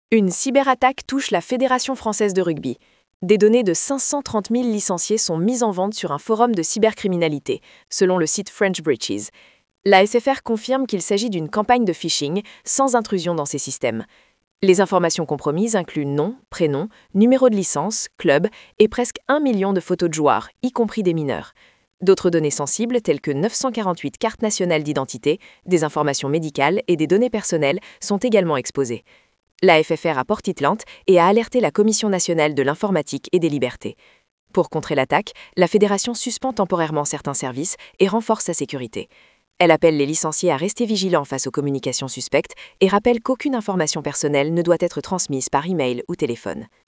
Une cyberattaque touche la Fédération française de rugby. Des données de 530 000 licenciés sont mises en vente sur un forum de cybercriminalité, selon le site French Breaches. La SFR confirme qu'il s'agit d'une campagne de phishing sans intrusion dans ces systèmes. Les informations compromises incluent nom, prénom, numéro de licence, club et presque 1 million de photos de joueurs, y compris des mineurs. D'autres données sensibles, telles que 948 cartes nationales d'identité, des informations médicales et des données personnelles, sont également exposées. La FFR a porté plainte et a alerté la Commission nationale de l'informatique et des libertés. Pour contrer l'attaque, la Fédération suspend temporairement certains services et renforce sa sécurité. Elle appelle les licenciés à rester vigilants face aux communications suspectes et rappelle qu'aucune information personnelle ne doit être transmise par email ou téléphone.